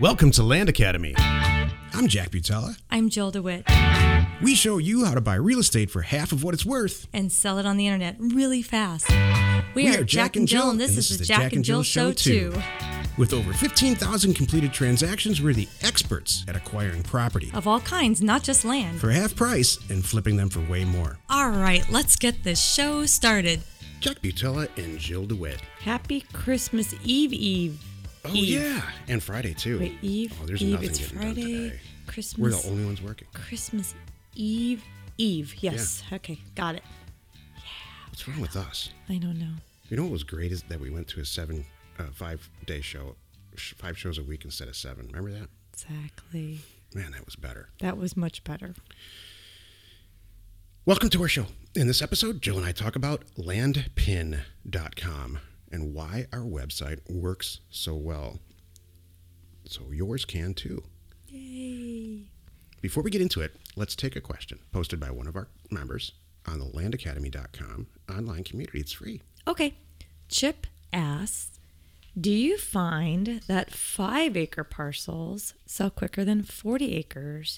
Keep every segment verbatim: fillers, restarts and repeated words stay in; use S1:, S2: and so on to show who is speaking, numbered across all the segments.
S1: Welcome to Land Academy. I'm Jack Butella.
S2: I'm Jill DeWitt.
S1: We show you how to buy real estate for half of what it's worth.
S2: And sell it on the internet really fast. We,
S1: We
S2: are Jack and Jill, and this, is the Jack and Jill Show too.
S1: With over fifteen thousand completed transactions, we're the experts at acquiring property
S2: Of all kinds, not just land.
S1: for half price and flipping them for way more.
S2: All right, let's get this show started.
S1: Jack Butella and Jill DeWitt.
S2: Happy Christmas Eve Eve.
S1: Oh,
S2: Eve.
S1: yeah. And Friday, too.
S2: Wait, Eve,
S1: Oh, there's
S2: Eve,
S1: nothing
S2: it's
S1: getting
S2: Friday,
S1: done today.
S2: Christmas.
S1: We're the only ones working.
S2: Christmas Eve, Eve. Yes. Okay, got it.
S1: What's wrong with us?
S2: I don't know.
S1: You know what was great is that we went to a seven, uh, five-day show, sh- five shows a week instead of seven. Remember that?
S2: Exactly.
S1: Man, that was better.
S2: That was much better.
S1: Welcome to our show. In this episode, Jill and I talk about land pin dot com and why our website works so well. So yours can too.
S2: Yay.
S1: Before we get into it, let's take a question posted by one of our members on the land academy dot com online community. It's free.
S2: Okay. Chip asks, do you find that five acre parcels sell quicker than forty acres?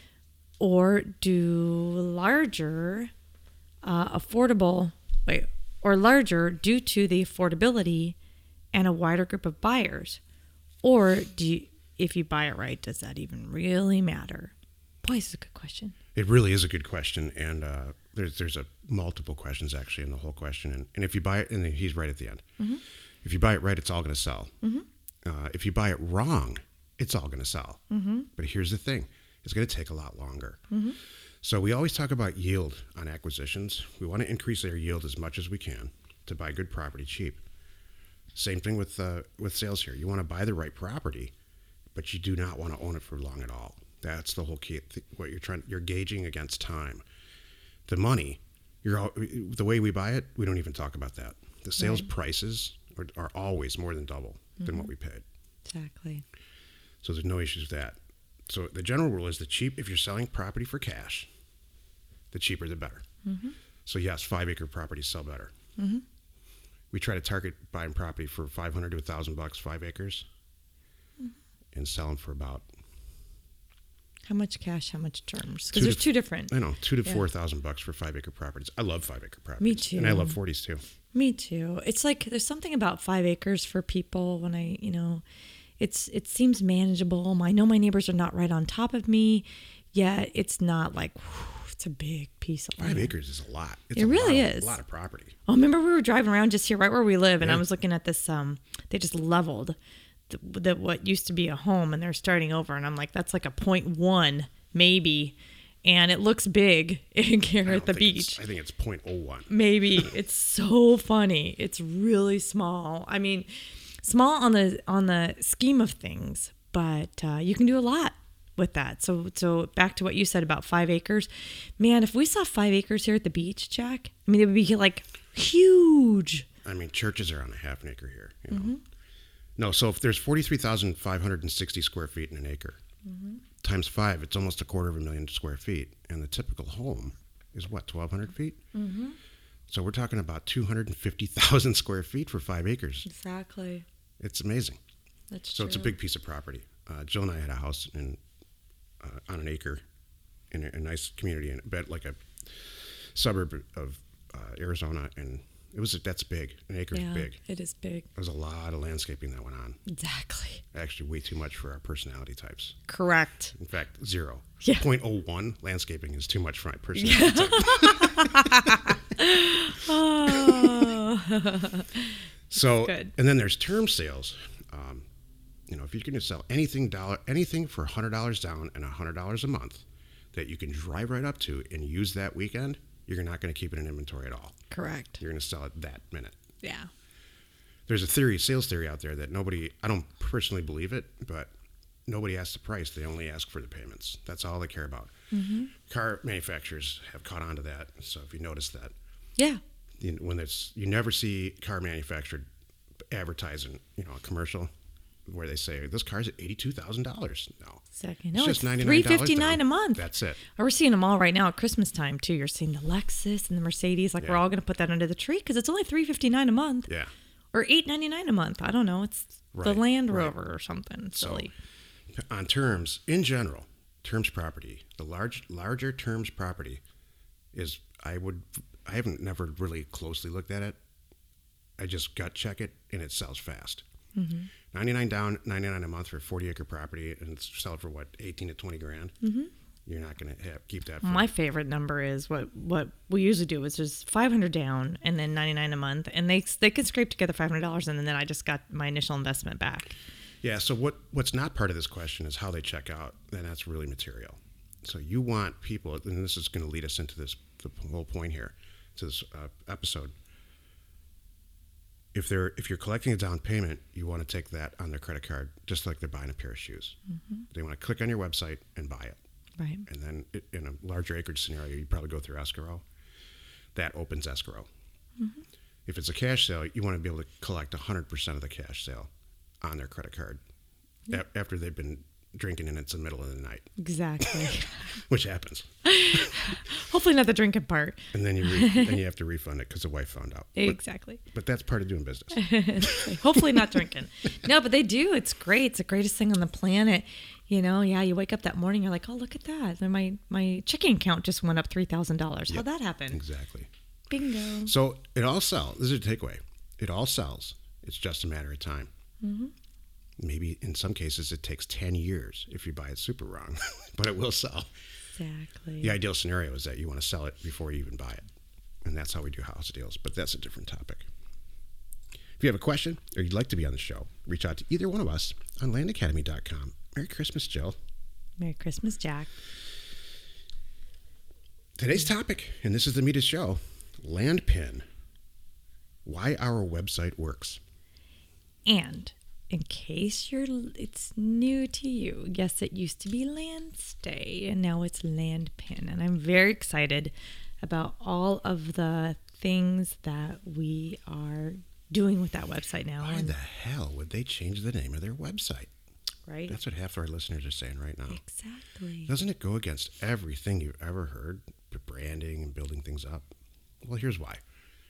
S2: Or do larger, uh, affordable, wait, or larger due to the affordability and a wider group of buyers? Or do you, if you buy it right, does that even really matter? Boy, this is a good question.
S1: It really is a good question, and uh, there's there's a multiple questions actually in the whole question. And, and if you buy it, and he's right at the end. Mm-hmm. If you buy it right, it's all going to sell. Mm-hmm. Uh, if you buy it wrong, it's all going to sell. Mm-hmm. But here's the thing. It's going to take a lot longer. Mm-hmm. So we always talk about yield on acquisitions. We want to increase our yield as much as we can to buy good property cheap. Same thing with uh, with sales here. You want to buy the right property, but you do not want to own it for long at all. That's the whole key. What you're trying, you're gauging against time. The money, you're all, the way we buy it, we don't even talk about that. The sales
S2: Right.
S1: prices are, are always more than double mm-hmm. than what we paid.
S2: Exactly.
S1: So there's no issues with that. So the general rule is the cheap, if you're selling property for cash, the cheaper the better. Mm-hmm. So yes, five acre properties sell better. Mm-hmm. We try to target buying property for five hundred to a thousand bucks, five acres, mm-hmm. and sell them for about.
S2: How much cash, how much terms?
S1: Two
S2: Because there's
S1: to-
S2: two different.
S1: I know, two to
S2: Yeah.
S1: four thousand bucks for five acre properties. I love five acre properties.
S2: Me too.
S1: And I love forties too.
S2: Me too. It's like there's something about five acres for people when I, you know, it's it seems manageable. I know my neighbors are not right on top of me, yet it's not like whew, it's a big piece of land.
S1: Five acres is a lot. It's
S2: It
S1: a
S2: really
S1: lot of-
S2: is.
S1: a lot of property.
S2: Oh, remember we were driving around just here, right where we live, and
S1: Yeah.
S2: I was looking at this. Um, they just leveled the, the what used to be a home, and they're starting over, and I'm like, that's like a point one maybe, and it looks big here
S1: I
S2: at
S1: don't
S2: the
S1: think it's-
S2: beach.
S1: I think it's point oh one.
S2: Maybe. It's so funny. It's really small. I mean, small on the on the scheme of things, but uh, you can do a lot with that. So so back to what you said about five acres. Man, if we saw five acres here at the beach, Jack, I mean, it would be like huge.
S1: I mean, churches are on a half an acre here. You know? Mm-hmm. No, so if there's forty-three thousand five hundred sixty square feet in an acre, mm-hmm. times five, it's almost a quarter of a million square feet. And the typical home is what, twelve hundred feet? Mm-hmm. So we're talking about two hundred fifty thousand square feet for five acres.
S2: Exactly.
S1: It's amazing.
S2: That's
S1: So
S2: true.
S1: it's a big piece of property. Uh, Jill and I had a house in uh, on an acre in a, a nice community, in a bit like a suburb of uh, Arizona, and it was that's big. An acre
S2: Yeah,
S1: is big.
S2: it is big.
S1: There was a lot of landscaping that went on.
S2: Exactly.
S1: Actually, way too much for our personality types.
S2: Correct.
S1: In fact, zero.
S2: Yeah.
S1: zero point zero one landscaping is too much for my personality type.
S2: Oh.
S1: So,
S2: Good.
S1: and then there's term sales. Um, you know, if you're going to sell anything dollar, anything for one hundred dollars down and one hundred dollars a month that you can drive right up to and use that weekend, you're not going to keep it in inventory at all.
S2: Correct.
S1: You're going to sell it that minute.
S2: Yeah.
S1: There's a theory, sales theory out there that nobody, I don't personally believe it, but nobody asks the price. They only ask for the payments. That's all they care about. Mm-hmm. Car manufacturers have caught on to that. So if you notice that,
S2: Yeah.
S1: you know, when it's, you never see car manufacturer advertising, you know, a commercial where they say this car's at eighty-two thousand dollars. No,
S2: Exactly.
S1: it's
S2: No,
S1: just
S2: it's
S1: ninety-nine
S2: three
S1: dollars
S2: fifty nine a month.
S1: That's it.
S2: Oh, we're seeing them all right now at Christmas time too. You're seeing the Lexus and the Mercedes. Like
S1: Yeah.
S2: we're all going to put that under the tree because it's only three fifty nine a month.
S1: Yeah.
S2: Or eight ninety nine a month. I don't know. It's the
S1: Right,
S2: Land
S1: right.
S2: Rover or something
S1: So,
S2: silly.
S1: on terms in general, terms property, the large larger terms property is I would I haven't never really closely looked at it. I just gut check it and it sells fast. Mm-hmm. ninety-nine down, ninety-nine a month for a forty acre property and sell it for what, eighteen to twenty grand. Mm-hmm. You're not going to keep that. For
S2: My favorite number is what, what we usually do is just five hundred down and then ninety-nine a month, and they they can scrape together five hundred dollars, and then I just got my initial investment back.
S1: Yeah. So what what's not part of this question is how they check out, and that's really material. So you want people, and this is going to lead us into this the whole point here to this uh, episode. If they're if you're collecting a down payment, you want to take that on their credit card, just like they're buying a pair of shoes. Mm-hmm. They want to click on your website and buy it.
S2: Right.
S1: And then it, in a larger acreage scenario, you probably go through escrow. That opens escrow. Mm-hmm. If it's a cash sale, you want to be able to collect one hundred percent of the cash sale on their credit card mm-hmm. a- after they've been drinking and it's the middle of the night.
S2: Exactly.
S1: Which happens.
S2: Hopefully not the drinking part.
S1: And then you re- then you have to refund it because the wife found out.
S2: Exactly.
S1: But, but that's part of doing business.
S2: Hopefully not drinking. No, but they do. It's great. It's the greatest thing on the planet. You know, yeah, you wake up that morning, you're like, oh, look at that. And my, my checking account just went up three thousand dollars. Yep. How'd that happen?
S1: Exactly.
S2: Bingo.
S1: So it all sells. This is a takeaway. It all sells. It's just a matter of time. Mm-hmm. Maybe in some cases it takes ten years if you buy it super wrong, but it will sell.
S2: Exactly.
S1: The ideal scenario is that you want to sell it before you even buy it. And that's how we do house deals, but that's a different topic. If you have a question or you'd like to be on the show, reach out to either one of us on land academy dot com. Merry Christmas, Jill.
S2: Merry Christmas, Jack.
S1: Today's topic, and this is the meat of the show, Landpin. Why our website works.
S2: And in case you're, it's new to you, yes, it used to be Landstay, and now it's Landpin. And I'm very excited about all of the things that we are doing with that website now.
S1: Why
S2: and,
S1: the hell would they change the name of their website?
S2: Right?
S1: That's what half of our listeners are saying right now.
S2: Exactly.
S1: Doesn't it go against everything you've ever heard? Branding and building things up? Well, here's why.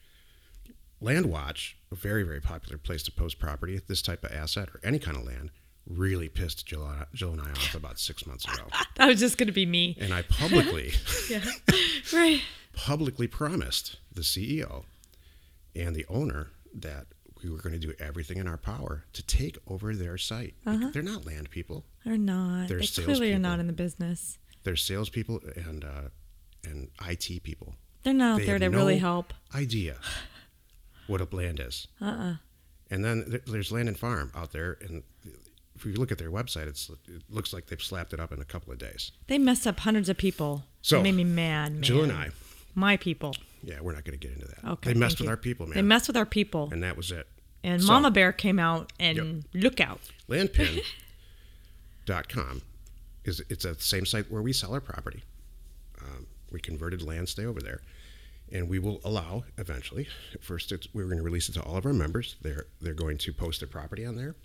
S1: Landwatch, a very, very popular place to post property, this type of asset or any kind of land, really pissed Jill, Jill and I off about six months ago.
S2: That was just going to be me.
S1: And I publicly,
S2: yeah, right,
S1: publicly promised the C E O and the owner that we were going to do everything in our power to take over their site. Uh-huh. They're not land people.
S2: They're not.
S1: They're
S2: they
S1: sales
S2: clearly
S1: people.
S2: are not in the business.
S1: They're salespeople and uh, and I T people.
S2: They're not
S1: they
S2: there to
S1: have no
S2: really help.
S1: Idea what a land is. Uh-uh. And then th- there's Land and Farm out there, and if you look at their website, it's, it looks like they've slapped it up in a couple of days.
S2: They messed up hundreds of people.
S1: So
S2: it made me mad, man.
S1: Jill and I.
S2: My people.
S1: Yeah, we're not going to get into that.
S2: Okay,
S1: they messed with
S2: you.
S1: our people, man.
S2: They messed with our people.
S1: And that was it.
S2: And
S1: so,
S2: Mama Bear came out and
S1: yep.
S2: look out.
S1: Landpin dot com is it's a same site where we sell our property. Um, we converted Landstay over there. And we will allow, eventually, first it's, we're going to release it to all of our members. They're they're going to post their property on there.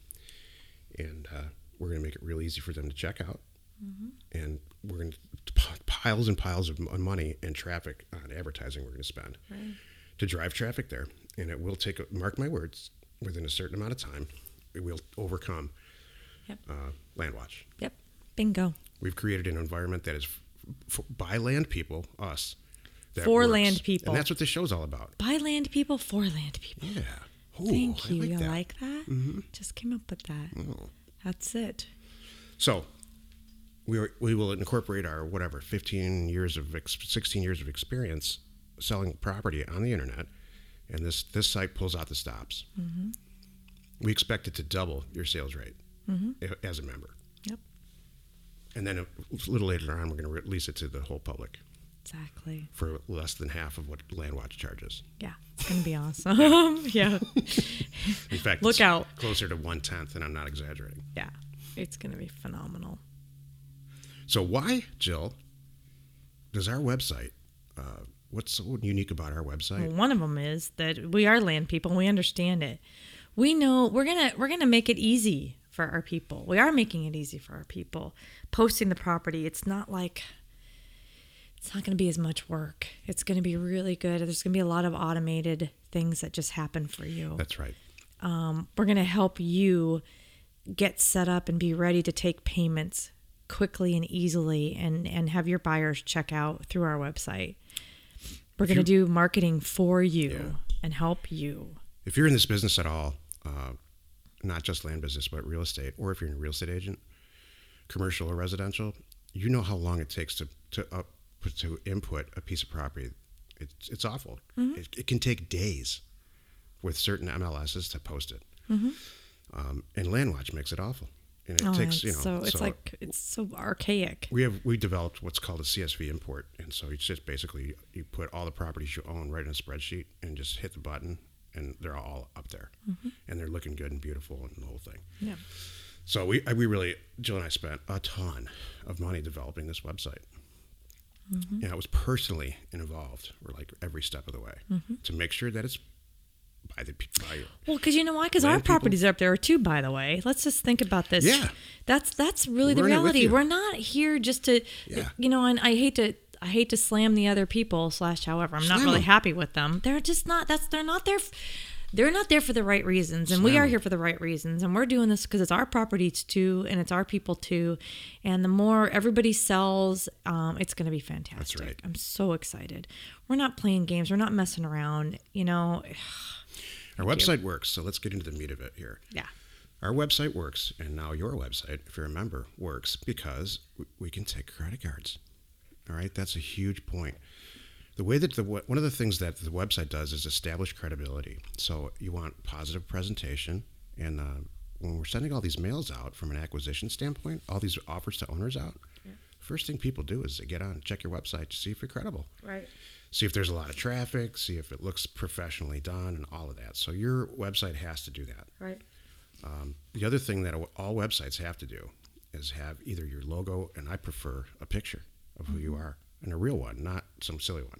S1: And uh, we're going to make it real easy for them to check out. Mm-hmm. And we're going to piles and piles of money and traffic on advertising we're going to spend right. to drive traffic there. And it will take, mark my words, within a certain amount of time, it will overcome yep. uh, Landwatch.
S2: Yep. Bingo.
S1: We've created an environment that is f- f- by land people, us,
S2: for
S1: works.
S2: land people.
S1: And that's what this show's all about.
S2: By land people, for land people.
S1: Yeah. Ooh,
S2: Thank you.
S1: I like
S2: you
S1: that.
S2: like that?
S1: Mm-hmm.
S2: Just came up with that.
S1: Oh.
S2: That's it.
S1: So we are, we will incorporate our, whatever, fifteen years of, ex- sixteen years of experience selling property on the internet. And this, this site pulls out the stops. Mm-hmm. We expect it to double your sales rate mm-hmm. as a member.
S2: Yep.
S1: And then a little later on, we're going to release it to the whole public.
S2: Exactly.
S1: For less than half of what Landwatch charges.
S2: Yeah, it's going to be awesome. yeah.
S1: In fact,
S2: look
S1: it's
S2: out.
S1: Closer to one tenth, and I'm not exaggerating.
S2: Yeah, it's going to be phenomenal.
S1: So why, Jill, does our website, uh, what's so unique about our website?
S2: Well, one of them is that we are land people and we understand it. We know we're going to we're going to make it easy for our people. We are making it easy for our people. Posting the property, it's not like it's not going to be as much work. It's going to be really good. There's going to be a lot of automated things that just happen for you.
S1: That's right.
S2: Um, we're going to help you get set up and be ready to take payments quickly and easily, and, and have your buyers check out through our website. We're going to do marketing for you yeah. and help you.
S1: If you're in this business at all, uh, not just land business, but real estate, or if you're a real estate agent, commercial or residential, you know how long it takes to to up, to input a piece of property. It's it's awful. Mm-hmm. It, it can take days with certain M L Ss to post it. Mm-hmm. Um, and LandWatch makes it awful. And it
S2: oh,
S1: takes, you know,
S2: so it's
S1: so
S2: like it's so archaic.
S1: We have we developed what's called a C S V import, and so it's just basically you put all the properties you own right in a spreadsheet and just hit the button, and they're all up there, mm-hmm. and they're looking good and beautiful and the whole thing.
S2: Yeah.
S1: So we we really Jill and I spent a ton of money developing this website. Mm-hmm. And I was personally involved, or like every step of the way, mm-hmm. to make sure that it's by the by your
S2: well, because you know why? Because our properties people. are up there too. By the way, let's just think about this.
S1: Yeah,
S2: that's that's really We're the reality. We're not here just to, yeah. you know. And I hate to I hate to slam the other people. Slash, however, I'm slam not really them. happy with them. They're just not. That's they're not there. They're not there for the right reasons, and slam we are them. here for the right reasons. And we're doing this because it's our properties too, and it's our people too. And the more everybody sells, um, it's going to be fantastic.
S1: That's right.
S2: I'm so excited. We're not playing games. We're not messing around. You know.
S1: Our website you. works, so let's get into the meat of it here.
S2: Yeah. Our
S1: website works, and now your website, if you're a member, works because we can take credit cards. All right? That's a huge point. The way that the one of the things that the website does is establish credibility. So you want positive presentation, and uh, when we're sending all these mails out from an acquisition standpoint, all these offers to owners out, yeah. first thing people do is they get on, check your website to see if you're credible.
S2: Right.
S1: See if there's a lot of traffic, see if it looks professionally done, and all of that. So your website has to do that.
S2: Right.
S1: Um, the other thing that all websites have to do is have either your logo, and I prefer a picture of who mm-hmm. you are, and a real one, not some silly one.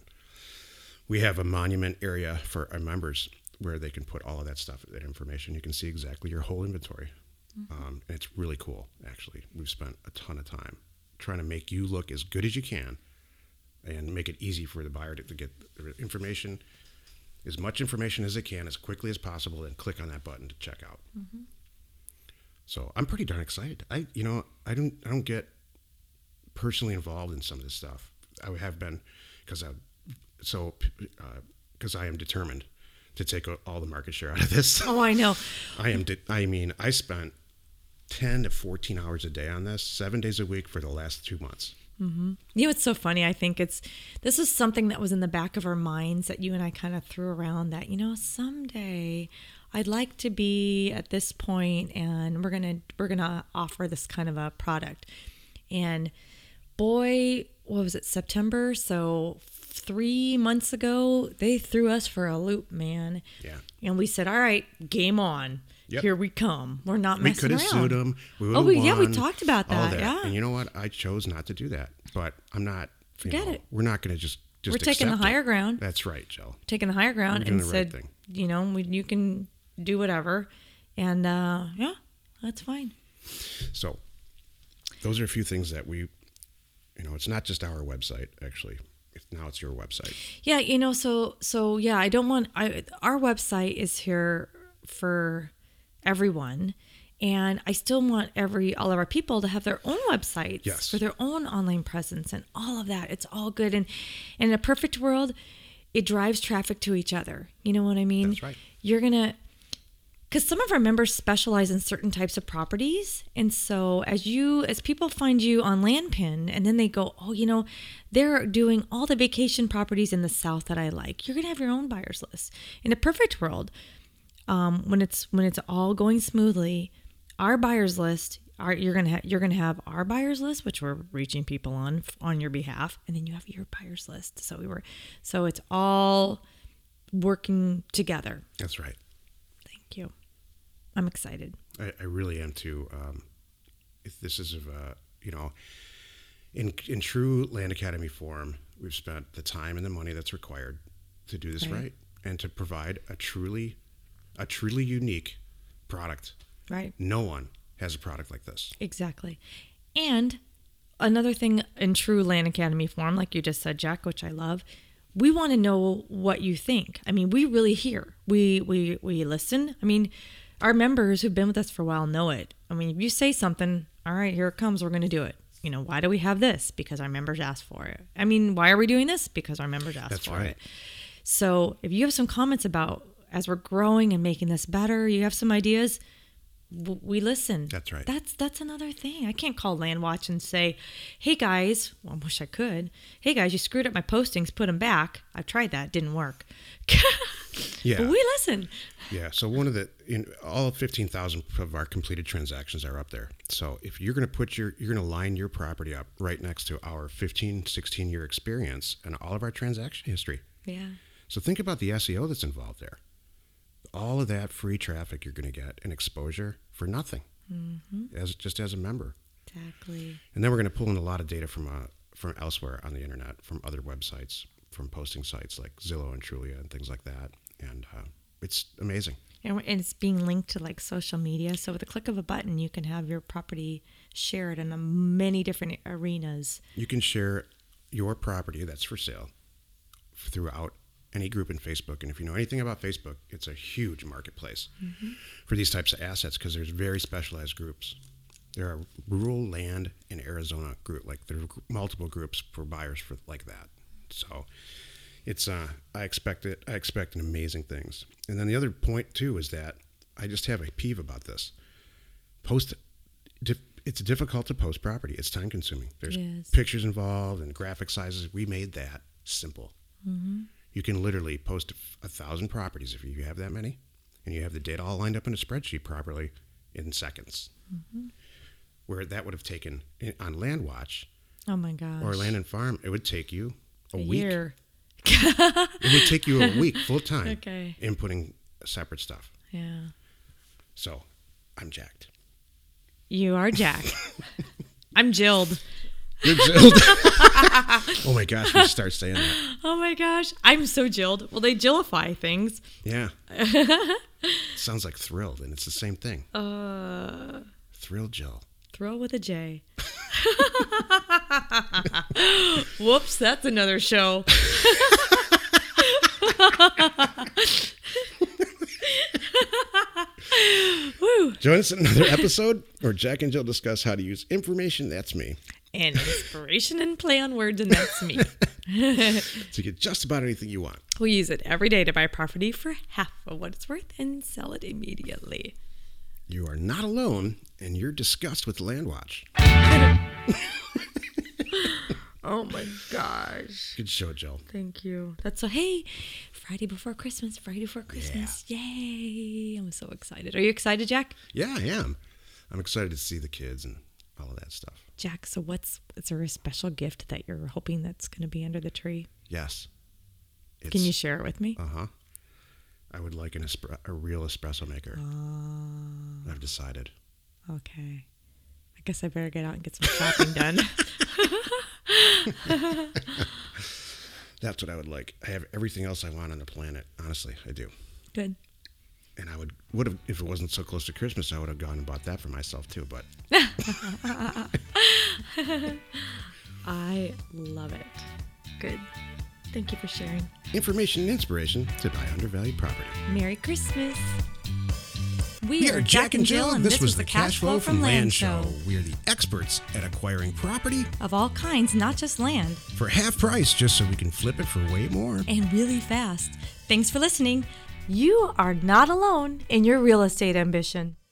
S1: We have a monument area for our members where they can put all of that stuff, that information. You can see exactly your whole inventory. Mm-hmm. Um, and it's really cool, actually. We've spent a ton of time trying to make you look as good as you can and make it easy for the buyer to, to get the information, as much information as they can, as quickly as possible, and click on that button to check out. Mm-hmm. So I'm pretty darn excited. I, you know, I don't, I don't get personally involved in some of this stuff. I have been, because I, so, because uh, I am determined to take all the market share out of this.
S2: Oh, I know.
S1: I am. De- I mean, I spent ten to fourteen hours a day on this, seven days a week for the last two months.
S2: Mm-hmm. You know, it's so funny. I think it's, this is something that was in the back of our minds that you and I kind of threw around that, you know, someday I'd like to be at this point and we're going to, we're going to offer this kind of a product. And boy, what was it, September? So three months ago, they threw us for a loop, man.
S1: Yeah.
S2: And we said, all right, game on. Yep. Here we come. We're not
S1: we
S2: messing around.
S1: We could have sued them. We
S2: oh, we,
S1: won,
S2: yeah, we talked about that.
S1: that.
S2: Yeah.
S1: And you know what? I chose not to do that. But I'm not.
S2: Forget
S1: you know,
S2: it.
S1: We're not going to just just.
S2: We're taking the higher
S1: it.
S2: ground.
S1: That's right, Jill.
S2: Taking the higher ground and said,
S1: right
S2: you know, we, you can do whatever, and uh, yeah, that's fine.
S1: So, those are a few things that we, you know, it's not just our website actually. Now it's your website.
S2: Yeah, you know, so so yeah, I don't want. I our website is here for everyone, and I still want every all of our people to have their own websites
S1: yes.
S2: for their own online presence and all of that. It's all good, and, and in a perfect world, it drives traffic to each other. You know what I mean?
S1: That's right.
S2: You're gonna, because some of our members specialize in certain types of properties, and so as you as people find you on LandPin, and then they go, oh, you know, they're doing all the vacation properties in the South that I like. You're gonna have your own buyers list. In a perfect world. Um, when it's when it's all going smoothly, our buyers list, our, you're gonna ha- you're gonna have our buyers list, which we're reaching people on on your behalf, and then you have your buyers list. So we were, so it's all working together.
S1: That's right.
S2: Thank you. I'm excited.
S1: I, I really am too. Um, if this is of uh, you know, in in true Land Academy form, we've spent the time and the money that's required to do this right, right and to provide a truly a truly unique product.
S2: Right.
S1: No one has a product like this.
S2: Exactly. And another thing in true Land Academy form, like you just said, Jack, which I love, we want to know what you think. I mean, we really hear. We we we listen. I mean, our members who've been with us for a while know it. I mean, if you say something, all right, here it comes, we're going to do it. You know, why do we have this? Because our members asked for it. I mean, why are we doing this? Because our members asked
S1: That's
S2: for
S1: right.
S2: it. So if you have some comments about, as we're growing and making this better, you have some ideas, w- we listen.
S1: That's right.
S2: That's that's another thing. I can't call Landwatch and say, hey guys, well, I wish I could. Hey guys, you screwed up my postings, put them back. I've tried that, didn't work.
S1: Yeah.
S2: But we listen.
S1: Yeah. So one of the, in all fifteen thousand of our completed transactions are up there. So if you're going to put your, you're going to line your property up right next to our fifteen, sixteen year experience and all of our transaction history.
S2: Yeah.
S1: So think about the S E O that's involved there. All of that free traffic you're going to get and exposure for nothing, mm-hmm. as just as a member.
S2: Exactly.
S1: And then we're going to pull in a lot of data from uh, from elsewhere on the internet, from other websites, from posting sites like Zillow and Trulia and things like that. And uh, it's amazing.
S2: And it's being linked to like social media. So with a click of a button, you can have your property shared in a many different arenas.
S1: You can share your property that's for sale throughout any group in Facebook. And if you know anything about Facebook, it's a huge marketplace mm-hmm. for these types of assets because there's very specialized groups. There are rural land in Arizona group, like there are multiple groups for buyers for like that. So it's uh, I expect it. I expect amazing things. And then the other point too is that I just have a peeve about this. Post, it's difficult to post property. It's time consuming. There's
S2: yes.
S1: pictures involved and graphic sizes. We made that simple. Mm-hmm. You can literally post a thousand properties if you have that many, and you have the data all lined up in a spreadsheet properly in seconds. Mm-hmm. Where that would have taken on Landwatch,
S2: oh my gosh,
S1: or Land and Farm, it would take you a,
S2: a
S1: week.
S2: Year.
S1: It would take you a week full time
S2: okay.
S1: inputting separate stuff.
S2: Yeah.
S1: So, I'm jacked.
S2: You are Jack. I'm Jilled.
S1: You're Jilled. Oh my gosh, we start saying that.
S2: Oh my gosh, I'm so Jilled. Well, they Jillify things.
S1: Yeah. Sounds like thrilled, and it's the same thing.
S2: Uh.
S1: Thrill Jill.
S2: Thrill with a J. Whoops, that's another show. Woo.
S1: Join us in another episode where Jack and Jill discuss how to use information, that's me.
S2: And inspiration and play on words, and that's me.
S1: To get just about anything you want.
S2: We use it every day to buy property for half of what it's worth and sell it immediately.
S1: You are not alone, and you're discussed with Landwatch.
S2: Oh my gosh.
S1: Good show, Jill.
S2: Thank you. That's so, hey, Friday before Christmas, Friday before Christmas. Yeah. Yay. I'm so excited. Are you excited, Jack?
S1: Yeah, I am. I'm excited to see the kids and all of that stuff.
S2: Jack, so what's, is there a special gift that you're hoping that's going to be under the tree?
S1: Yes. It's,
S2: Can you share it with me?
S1: Uh-huh. I would like an espre- a real espresso maker.
S2: Uh,
S1: I've decided.
S2: Okay. I guess I better get out and get some shopping done.
S1: That's what I would like. I have everything else I want on the planet. Honestly, I do.
S2: Good.
S1: And I would would have, if it wasn't so close to Christmas, I would have gone and bought that for myself too. But
S2: I love it. Good. Thank you for sharing.
S1: Information and inspiration to buy undervalued property.
S2: Merry Christmas.
S1: We are Jack and Jill, and this was the Cash Flow from Land Show. We are the experts at acquiring property
S2: of all kinds, not just land,
S1: for half price, just so we can flip it for way more.
S2: And really fast. Thanks for listening. You are not alone in your real estate ambition.